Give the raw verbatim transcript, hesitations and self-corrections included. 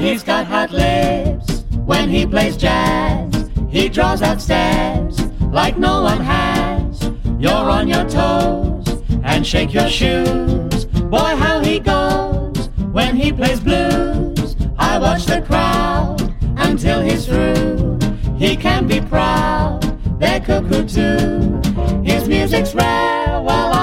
he's got hot lips. When he plays jazz, he draws out steps like no one has. You're on your toes and shake your shoes. Boy, how he goes when he plays blues. I watch the crowd until he's through. He can be proud, they're cuckoo too. His music's rare while